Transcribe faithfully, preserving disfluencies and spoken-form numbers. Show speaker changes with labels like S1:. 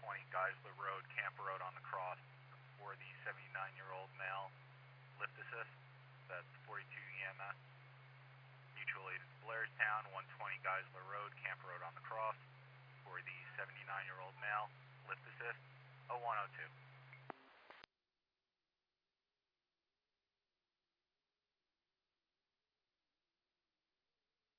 S1: twenty Geisler Road, Camp Road on the cross for the seventy-nine-year-old male, lift assist, that's forty-two E M S. Mutual aid at Blairstown, one twenty Geisler Road, Camp Road on the cross for the seventy-nine-year-old male, lift assist, oh one oh two.